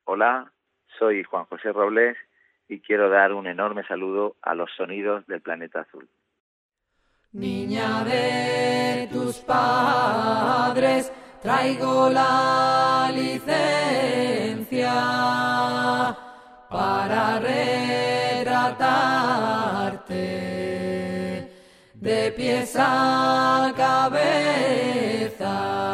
Hola, soy Juan José Robles y quiero dar un enorme saludo a los sonidos del planeta azul. Niña de tus padres, traigo la licencia para retratarte de pies a cabeza.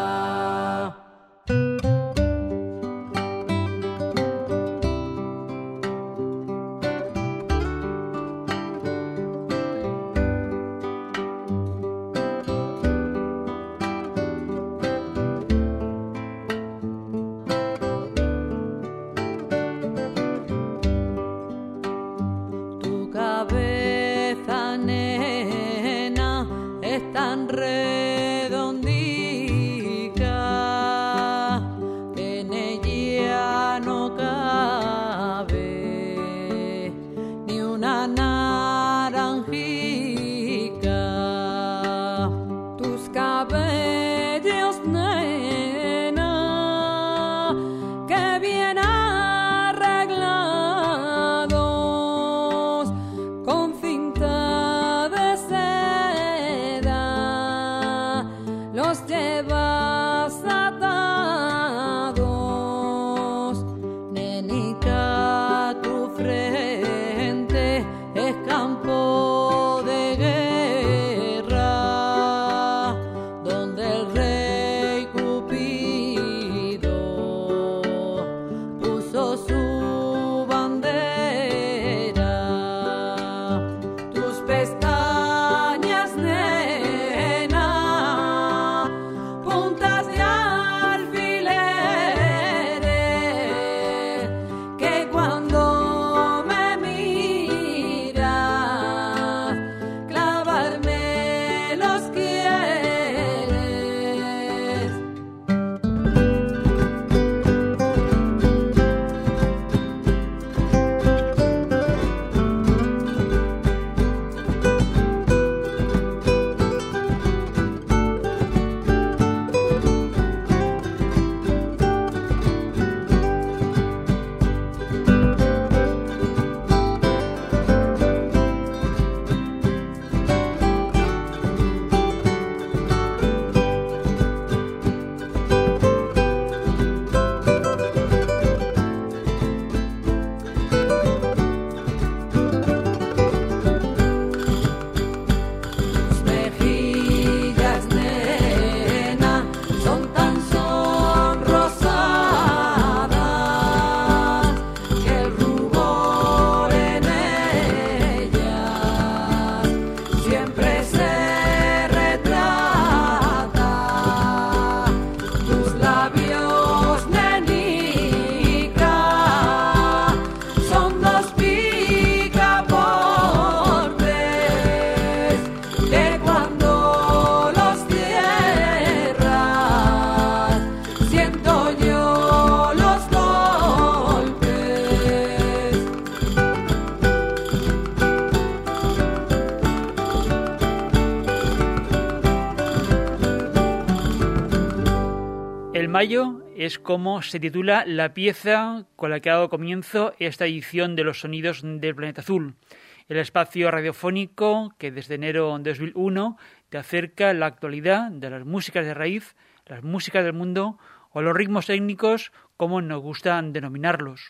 Mayo es como se titula la pieza con la que ha dado comienzo esta edición de Los Sonidos del Planeta Azul, el espacio radiofónico que desde enero de 2001 te acerca la actualidad de las músicas de raíz, las músicas del mundo o los ritmos étnicos, como nos gustan denominarlos.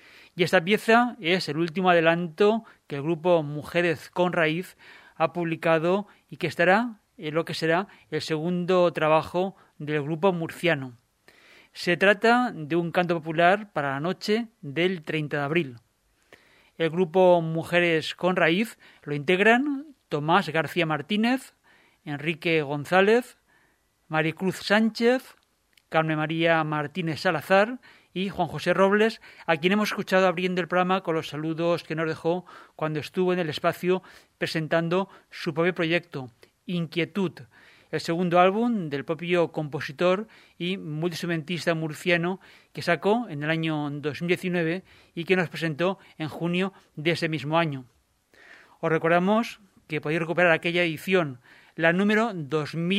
Y esta pieza es el último adelanto que el grupo Mujeres con Raíz ha publicado y que estará en lo que será el segundo trabajo del grupo murciano. Se trata de un canto popular para la noche del 30 de abril. El grupo Mujeres con Raíz lo integran Tomás García Martínez, Enrique González, Maricruz Sánchez, Carmen María Martínez Salazar y Juan José Robles, a quien hemos escuchado abriendo el programa con los saludos que nos dejó cuando estuvo en el espacio presentando su propio proyecto, Inquietud, el segundo álbum del propio compositor y multiinstrumentista murciano que sacó en el año 2019 y que nos presentó en junio de ese mismo año. Os recordamos que podéis recuperar aquella edición, la número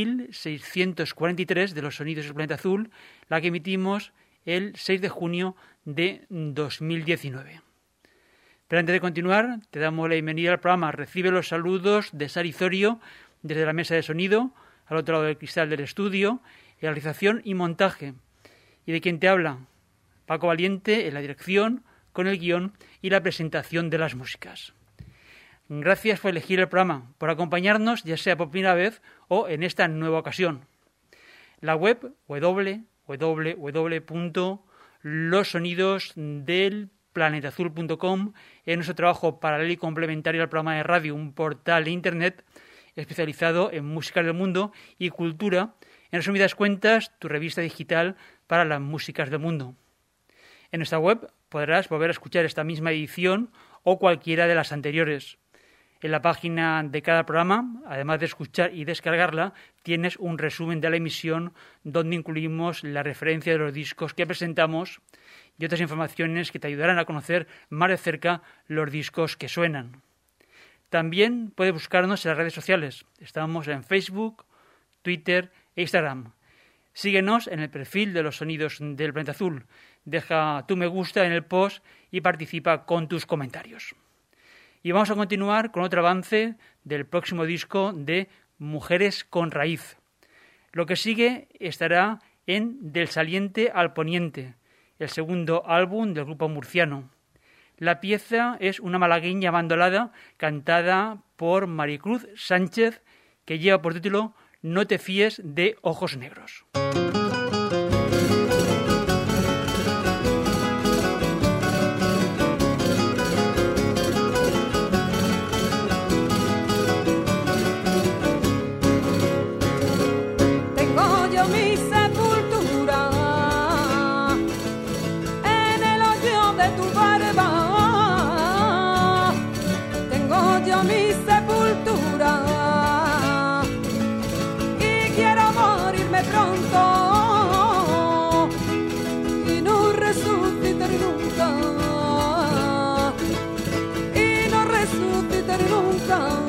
2643 de Los Sonidos del Planeta Azul, la que emitimos el 6 de junio de 2019. Pero antes de continuar, te damos la bienvenida al programa. Recibe los saludos de Sari Zorio desde la mesa de sonido, al otro lado del cristal del estudio, en la realización y montaje. Y de quien te habla, Paco Valiente, en la dirección, con el guión y la presentación de las músicas. Gracias por elegir el programa, por acompañarnos, ya sea por primera vez o en esta nueva ocasión. La web www.losonidosdelplanetazul.com es nuestro trabajo paralelo y complementario al programa de radio, un portal de internet especializado en músicas del mundo y cultura. En resumidas cuentas, tu revista digital para las músicas del mundo. En nuestra web podrás volver a escuchar esta misma edición o cualquiera de las anteriores. En la página de cada programa, además de escuchar y descargarla, tienes un resumen de la emisión donde incluimos la referencia de los discos que presentamos y otras informaciones que te ayudarán a conocer más de cerca los discos que suenan. También puedes buscarnos en las redes sociales. Estamos en Facebook, Twitter e Instagram. Síguenos en el perfil de los Sonidos del Planeta Azul. Deja tu me gusta en el post y participa con tus comentarios. Y vamos a continuar con otro avance del próximo disco de Mujeres con Raíz. Lo que sigue estará en Del Saliente al Poniente, el segundo álbum del grupo murciano. La pieza es una malagueña bandolada cantada por Maricruz Sánchez, que lleva por título No te fíes de ojos negros. Mi sepultura y quiero morirme pronto y no resucitar nunca y no resucitar nunca.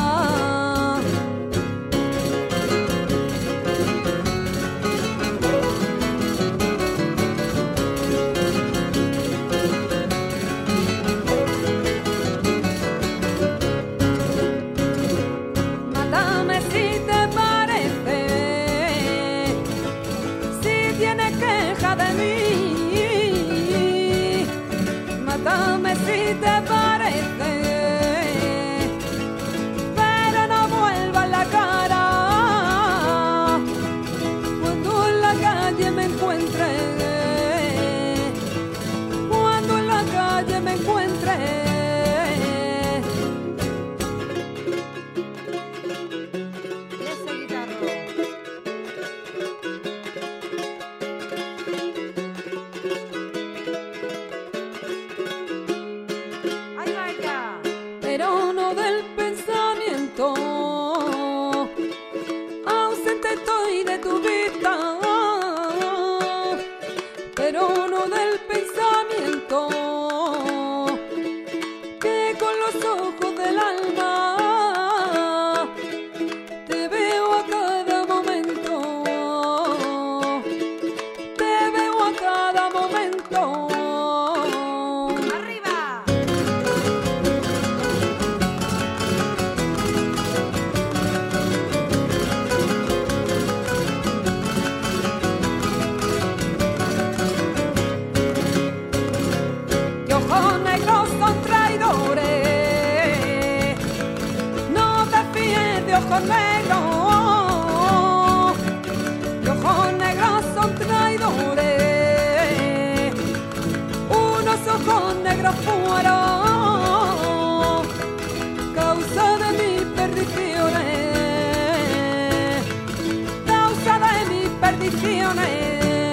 Mátame si te parece, pero no vuelvas la cara cuando en la calle me encuentre, cuando en la calle me encuentre. Pero no del pensamiento, ausente estoy de tu vista, pero no del pensamiento, que con los ojos del alma te veo a cada momento, te veo a cada momento. Ojos negros son traidores, no te fíes de ojos negros. Los ojos negros son traidores, unos ojos negros fueron causa de mis perdiciones, causa de mis perdiciones.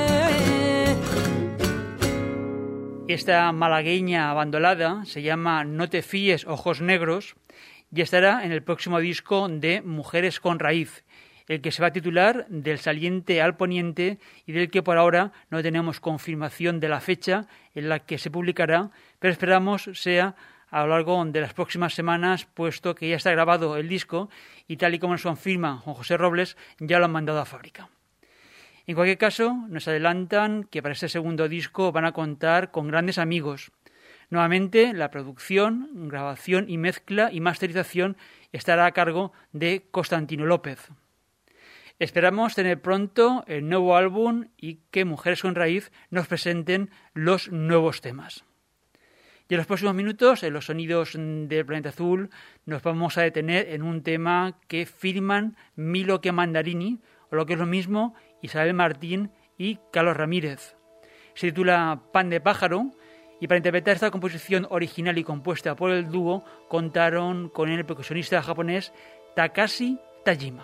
Esta malagueña abandolada se llama No te fíes, ojos negros, y estará en el próximo disco de Mujeres con Raíz, el que se va a titular Del Saliente al Poniente y del que por ahora no tenemos confirmación de la fecha en la que se publicará, pero esperamos sea a lo largo de las próximas semanas, puesto que ya está grabado el disco y tal y como nos confirma Juan José Robles, ya lo han mandado a fábrica. En cualquier caso, nos adelantan que para este segundo disco van a contar con grandes amigos. Nuevamente, la producción, grabación y mezcla y masterización estará a cargo de Constantino López. Esperamos tener pronto el nuevo álbum y que Mujeres con Raíz nos presenten los nuevos temas. Y en los próximos minutos, en los sonidos del Planeta Azul, nos vamos a detener en un tema que firman Milo que Mandarini, o lo que es lo mismo, Isabel Martín y Carlos Ramírez. Se titula Pan de pájaro, y para interpretar esta composición original y compuesta por el dúo, contaron con el percusionista japonés Takashi Tajima.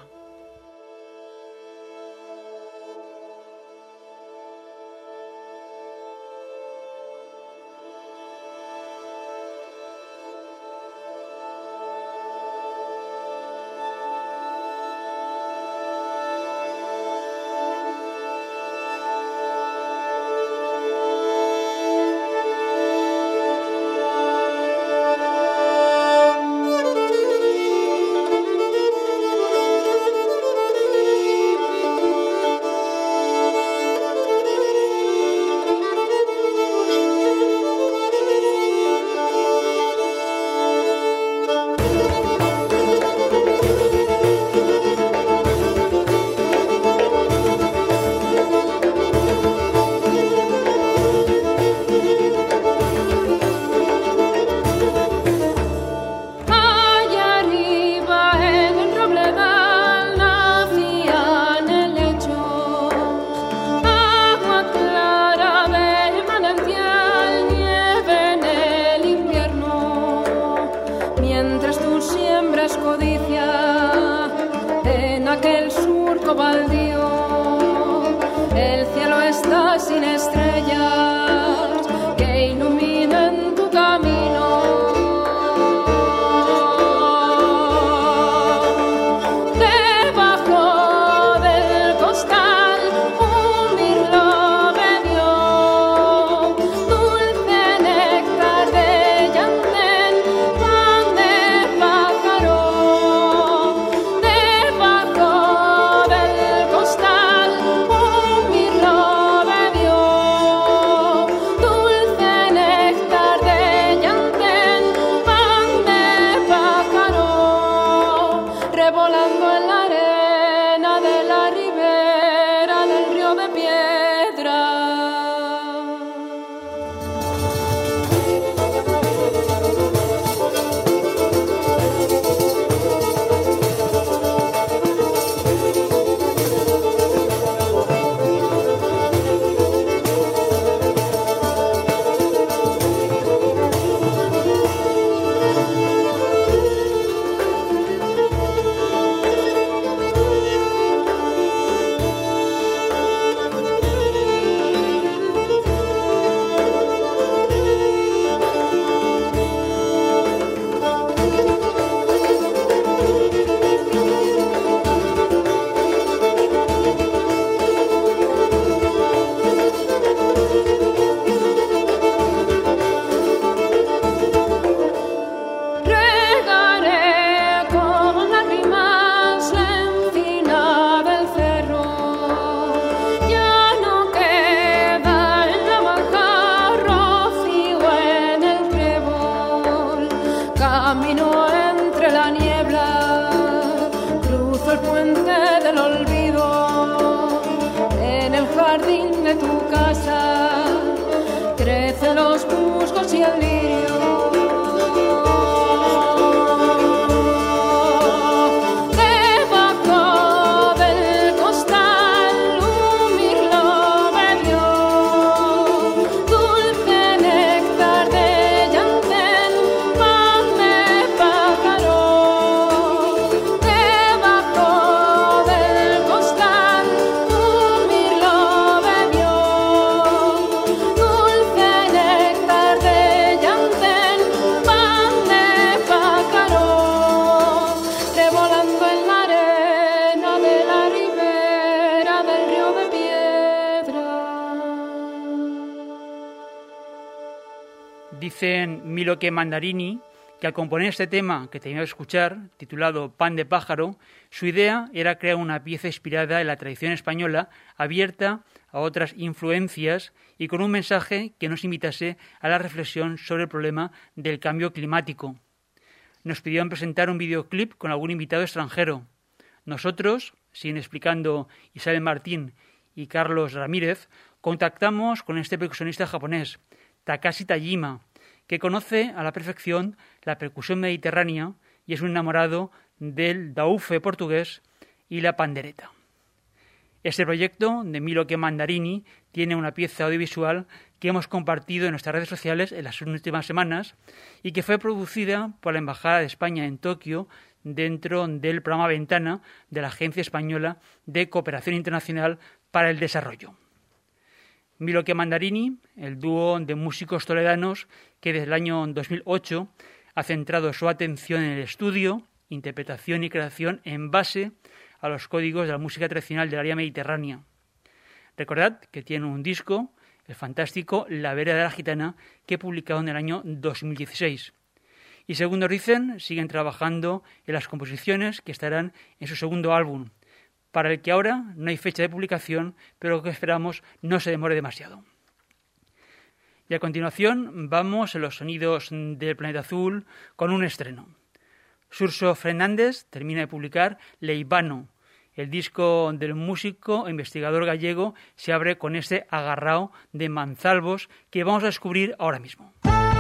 Dicen Milo que Mandarini que al componer este tema que teníamos que escuchar, titulado Pan de pájaro, su idea era crear una pieza inspirada en la tradición española, abierta a otras influencias y con un mensaje que nos invitase a la reflexión sobre el problema del cambio climático. Nos pidieron presentar un videoclip con algún invitado extranjero. Nosotros, siguen explicando Isabel Martín y Carlos Ramírez, contactamos con este percusionista japonés, Takashi Tajima, que conoce a la perfección la percusión mediterránea y es un enamorado del daufe portugués y la pandereta. Este proyecto de Milok Mandarini tiene una pieza audiovisual que hemos compartido en nuestras redes sociales en las últimas semanas y que fue producida por la Embajada de España en Tokio dentro del programa Ventana de la Agencia Española de Cooperación Internacional para el Desarrollo. Milok Mandarini, el dúo de músicos toledanos que desde el año 2008 ha centrado su atención en el estudio, interpretación y creación en base a los códigos de la música tradicional del área mediterránea. Recordad que tienen un disco, el fantástico La Vereda de la Gitana, que publicaron en el año 2016. Y según nos dicen, siguen trabajando en las composiciones que estarán en su segundo álbum, para el que ahora no hay fecha de publicación, pero que esperamos no se demore demasiado. Y a continuación vamos a los sonidos del Planeta Azul con un estreno. Xurxo Fernández termina de publicar Leibano. El disco del músico e investigador gallego se abre con este agarrao de Manzalbos que vamos a descubrir ahora mismo.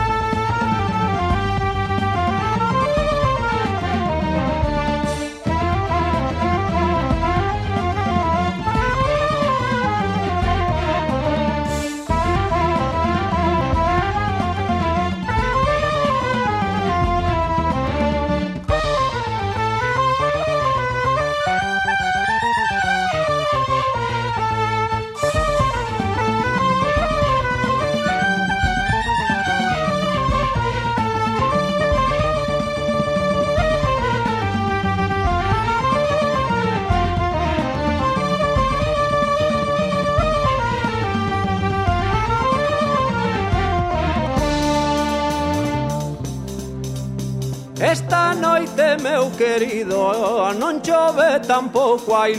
Esta noite, meu querido, non chove, tampouco hai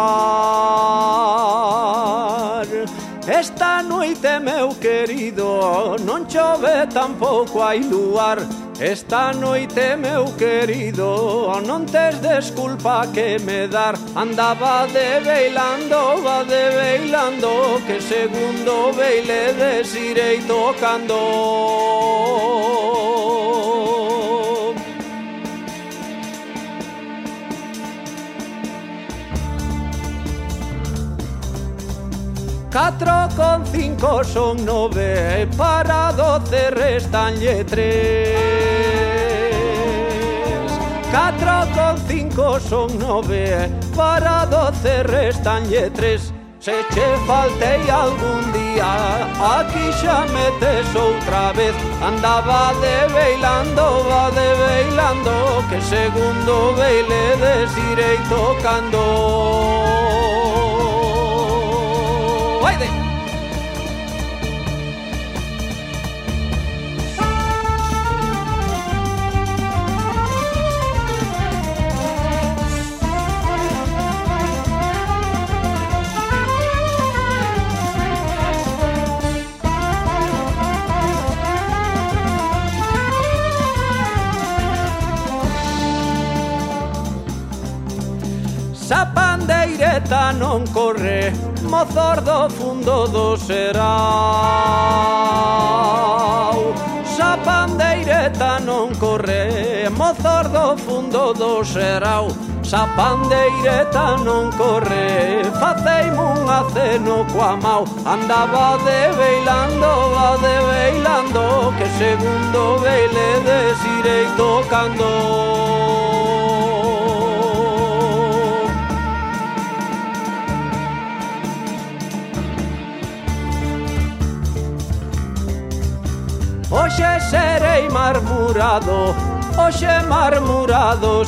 luar. Esta noite, meu querido, non chove, tampouco hai luar. Esta noite, meu querido, non tes desculpa que me dar. Andaba de bailando, que segundo baile desirei tocando. 4 con 5 son 9, para 12 restanlle 3. 4 con 5 son 9, para 12 restanlle 3. Se che faltei algún día, aquí xa metes outra vez. Andaba de bailando, que segundo baile desirei tocando. Sa pandeireta non corre, mozor do fundo do serao. Sa pandeireta non corre, mozor do fundo do serao. Sa pandeireta non corre, faceime un aceno coa mau. Andaba de bailando, que segundo baile desirei tocando. Oxe serei marmurado, oxe marmurado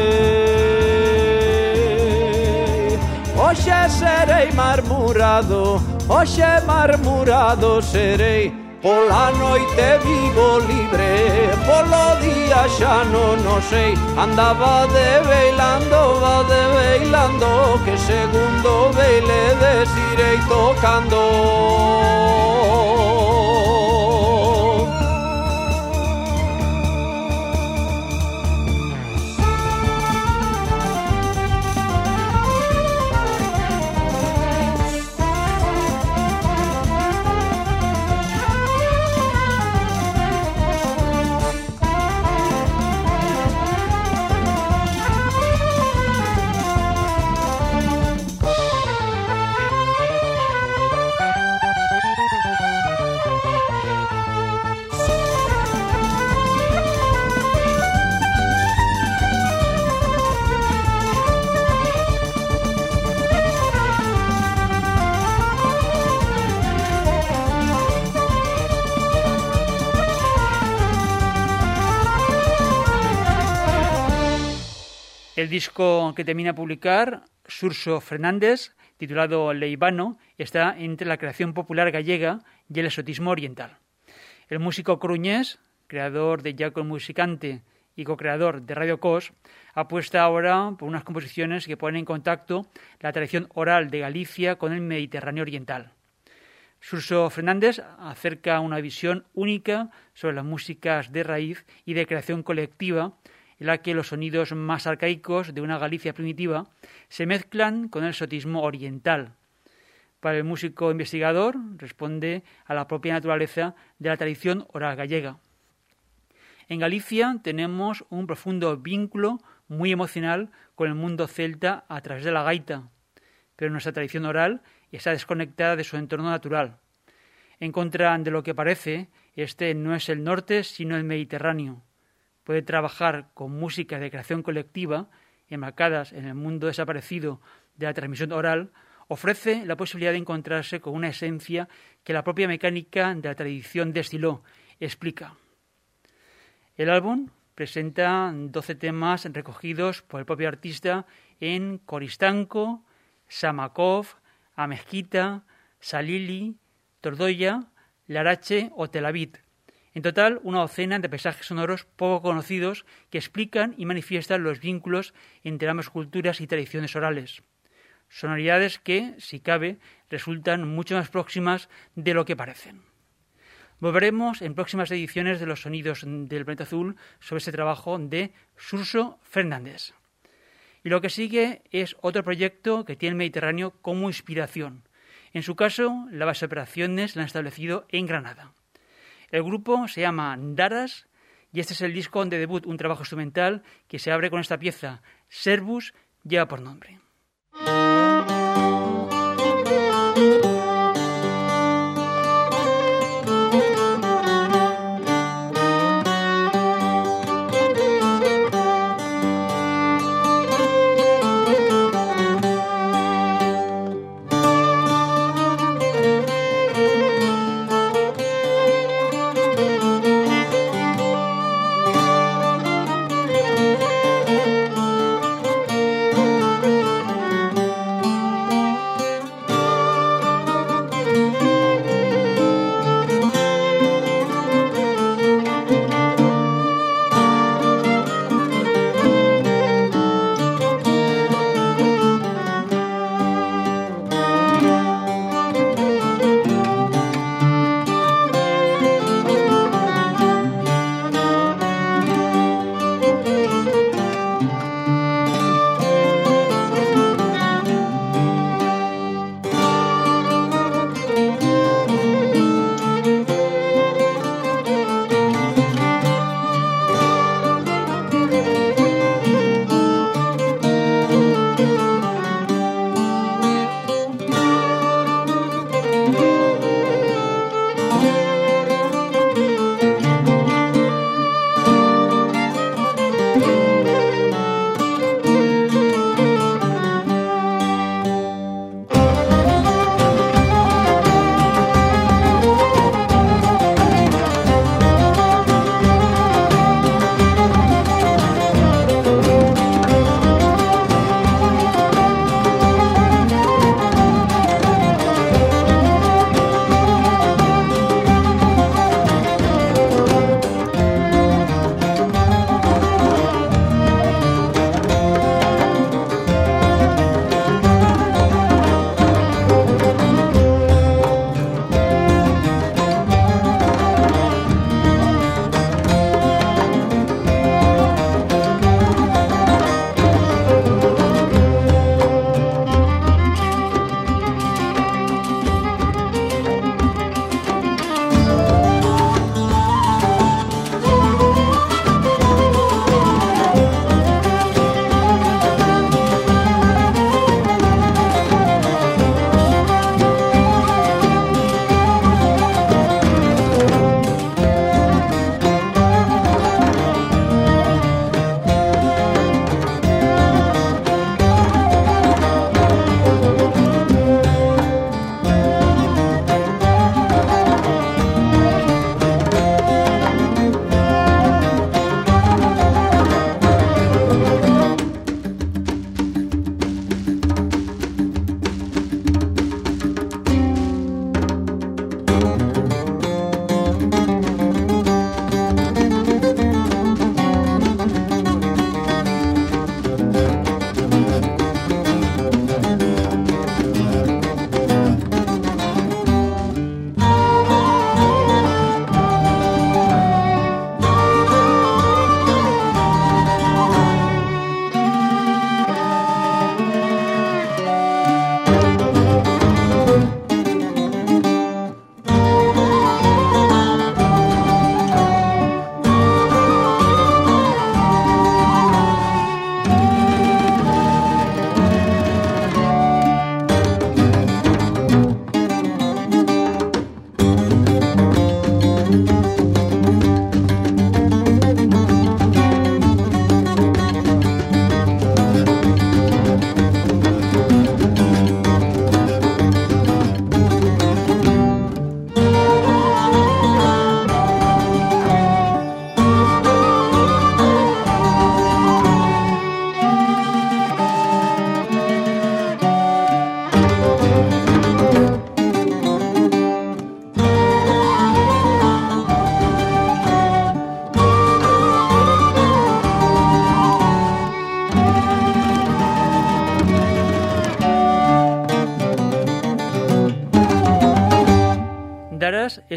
serei. Oxe serei marmurado, oxe marmurado serei. Pola noite vivo libre, polo día xa non o sei. Andaba de veilando, que segundo veiledes irei tocando. El disco que termina de publicar, Xurxo Fernández, titulado Leibano, está entre la creación popular gallega y el exotismo oriental. El músico coruñés, creador de Jaco el Musicante y co-creador de Radio Cos, apuesta ahora por unas composiciones que ponen en contacto la tradición oral de Galicia con el Mediterráneo oriental. Xurxo Fernández acerca una visión única sobre las músicas de raíz y de creación colectiva, en la que los sonidos más arcaicos de una Galicia primitiva se mezclan con el exotismo oriental. Para el músico investigador responde a la propia naturaleza de la tradición oral gallega. En Galicia tenemos un profundo vínculo muy emocional con el mundo celta a través de la gaita, pero nuestra tradición oral está desconectada de su entorno natural. En contra de lo que parece, este no es el norte, sino el Mediterráneo. Puede trabajar con música de creación colectiva, enmarcadas en el mundo desaparecido de la transmisión oral, ofrece la posibilidad de encontrarse con una esencia que la propia mecánica de la tradición destiló, explica. El álbum presenta 12 temas recogidos por el propio artista en Coristanco, Samakov, Amezquita, Salili, Tordoya, Larache o Telavit. En total, una docena de paisajes sonoros poco conocidos que explican y manifiestan los vínculos entre ambas culturas y tradiciones orales. Sonoridades que, si cabe, resultan mucho más próximas de lo que parecen. Volveremos en próximas ediciones de Los Sonidos del Planeta Azul sobre este trabajo de Xurxo Fernández. Y lo que sigue es otro proyecto que tiene el Mediterráneo como inspiración. En su caso, la base de operaciones la han establecido en Granada. El grupo se llama Daras y este es el disco de debut, un trabajo instrumental que se abre con esta pieza, Servus, lleva por nombre.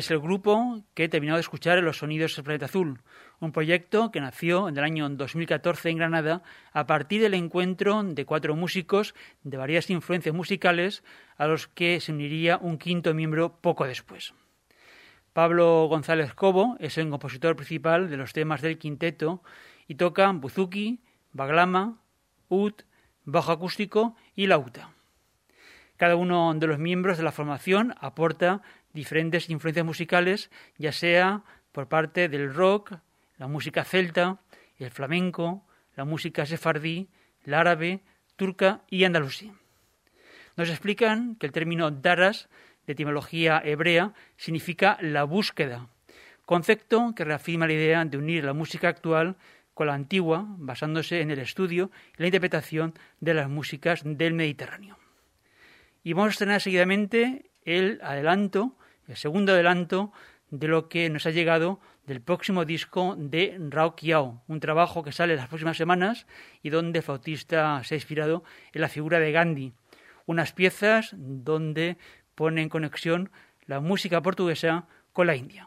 es el grupo que he terminado de escuchar en Los Sonidos del Planeta Azul, un proyecto que nació en el año 2014 en Granada a partir del encuentro de 4 músicos de varias influencias musicales a los que se uniría un quinto miembro poco después. Pablo González Cobo es el compositor principal de los temas del quinteto y toca buzuki, baglama, ud, bajo acústico y lauta. Cada uno de los miembros de la formación aporta diferentes influencias musicales, ya sea por parte del rock, la música celta, el flamenco, la música sefardí, el árabe, turca y andalusí. Nos explican que el término daras, de etimología hebrea, significa la búsqueda, concepto que reafirma la idea de unir la música actual con la antigua, basándose en el estudio y la interpretación de las músicas del Mediterráneo. Y vamos a estrenar seguidamente el segundo adelanto de lo que nos ha llegado del próximo disco de Rao Kiao, un trabajo que sale las próximas semanas y donde el flautista se ha inspirado en la figura de Gandhi, unas piezas donde pone en conexión la música portuguesa con la India.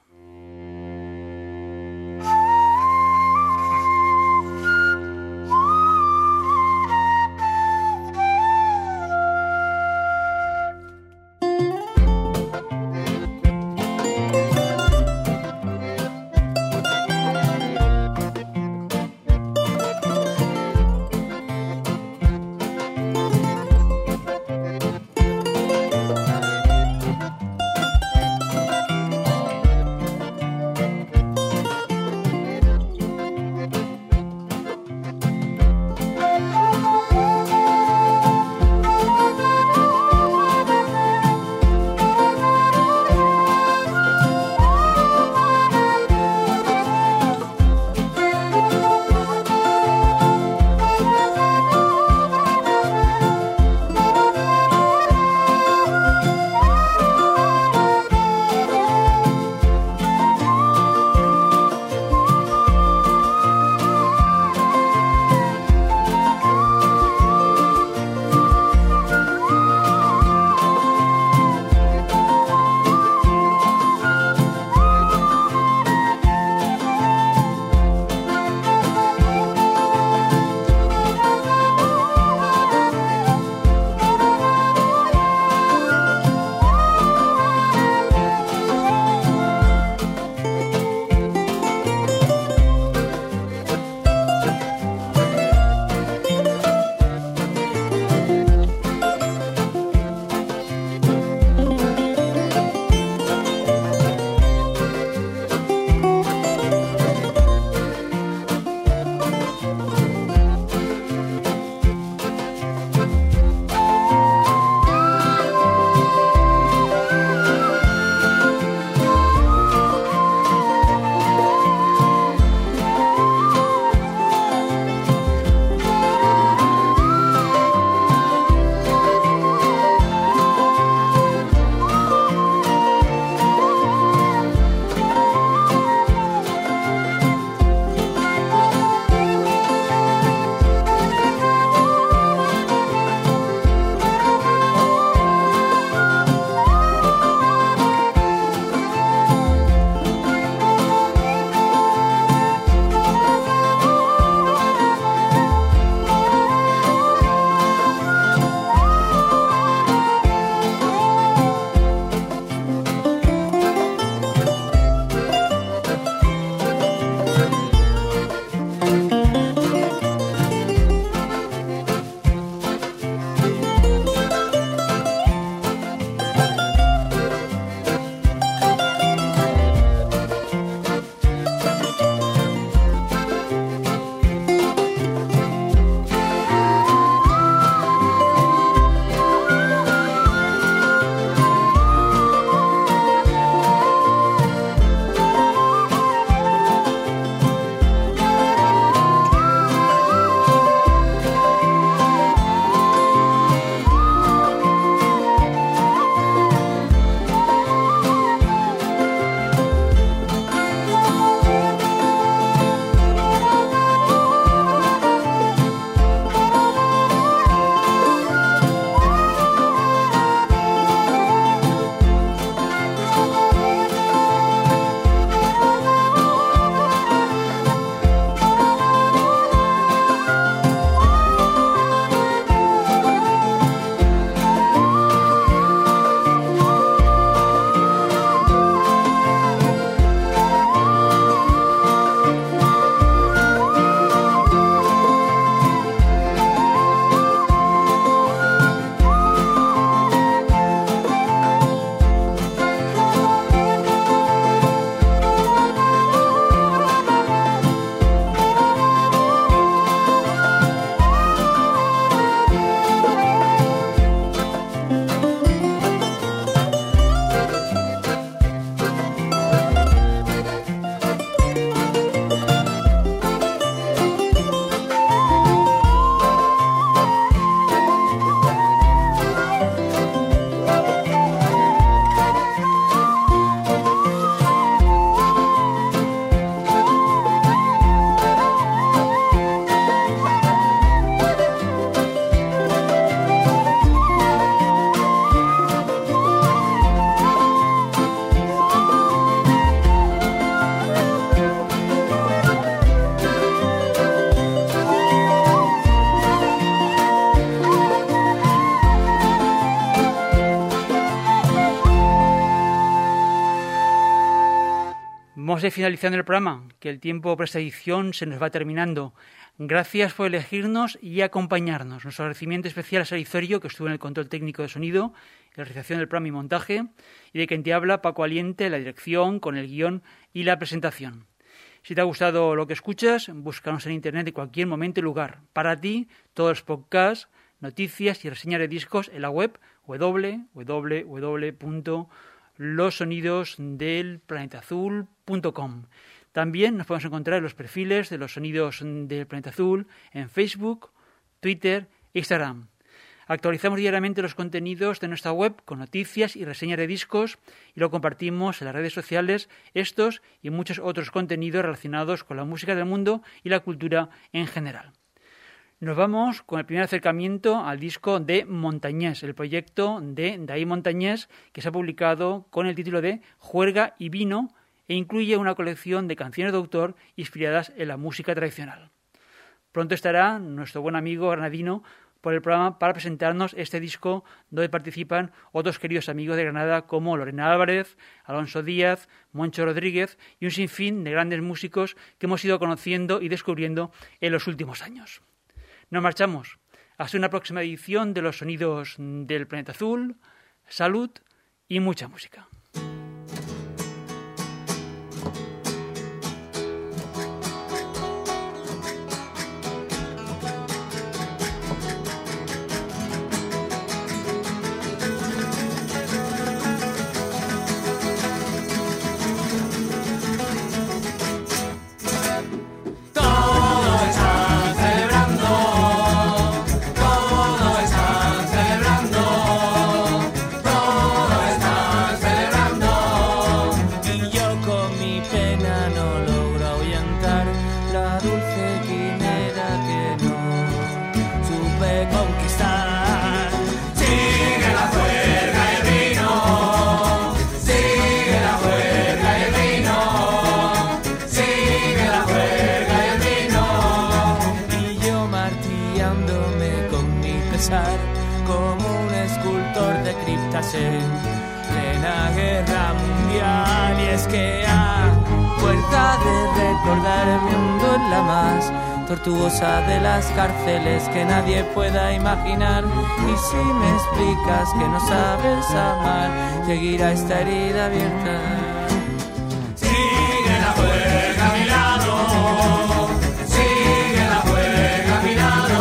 Vamos a ir finalizando el programa, que el tiempo para esta edición se nos va terminando. Gracias por elegirnos y acompañarnos. Nuestro agradecimiento especial a Sara Zorio, que estuvo en el control técnico de sonido, la realización del programa y montaje, y de quien te habla, Paco Aliente, la dirección, con el guión y la presentación. Si te ha gustado lo que escuchas, búscanos en Internet en cualquier momento y lugar. Para ti, todos los podcasts, noticias y reseñas de discos en la web www.losonidosdelplanetazul.com. También nos podemos encontrar en los perfiles de Los Sonidos del Planeta Azul en Facebook, Twitter e Instagram. Actualizamos diariamente los contenidos de nuestra web con noticias y reseñas de discos y lo compartimos en las redes sociales, estos y muchos otros contenidos relacionados con la música del mundo y la cultura en general. Nos vamos con el primer acercamiento al disco de Montañés, el proyecto de David Montañés, que se ha publicado con el título de Juerga y Vino e incluye una colección de canciones de autor inspiradas en la música tradicional. Pronto estará nuestro buen amigo granadino por el programa para presentarnos este disco donde participan otros queridos amigos de Granada como Lorena Álvarez, Alonso Díaz, Moncho Rodríguez y un sinfín de grandes músicos que hemos ido conociendo y descubriendo en los últimos años. Nos marchamos. Hasta una próxima edición de Los Sonidos del Planeta Azul. Salud y mucha música. Como un escultor de criptas en plena guerra mundial. Y es que a fuerza de recordar el mundo es la más tortuosa de las cárceles que nadie pueda imaginar. Y si me explicas que no sabes amar, seguirá esta herida abierta. Sigue la juerga a mi lado, sigue la juerga a mi lado,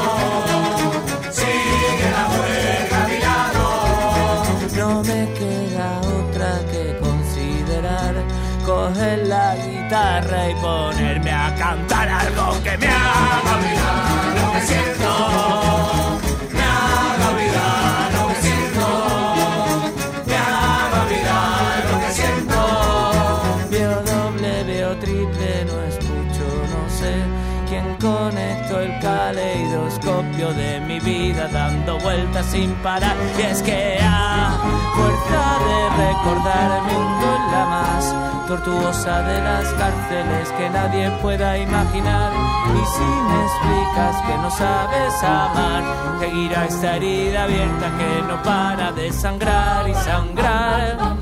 sigue la juerga a mi lado. No me queda otra que considerar coger la guitarra y ponerme a cantar algo que me haga olvidar lo que siento, me haga olvidar lo que siento, me haga olvidar lo que siento. Veo doble, veo triple, no escucho, no sé quién conectó el caleidoscopio de mi vida dando vueltas sin parar. Y es que a fuerza de recordar el mundo es la más tortuosa de las cárceles que nadie pueda imaginar. Y si me explicas que no sabes amar, seguirá esta herida abierta que no para de sangrar y sangrar.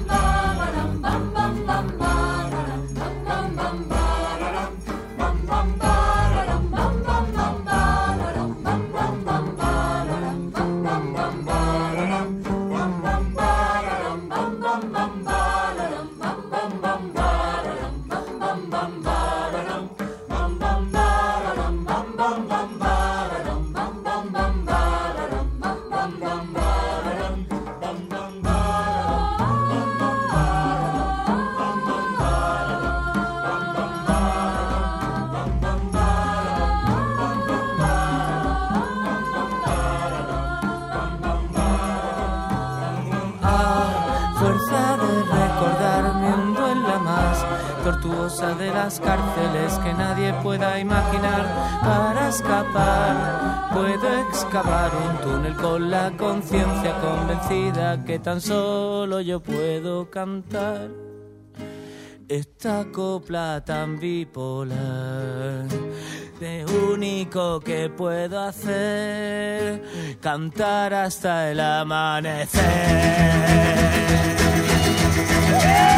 Tortuosa de las cárceles que nadie pueda imaginar. Para escapar puedo excavar un túnel con la conciencia convencida que tan solo yo puedo cantar esta copla tan bipolar. Lo único que puedo hacer, cantar hasta el amanecer.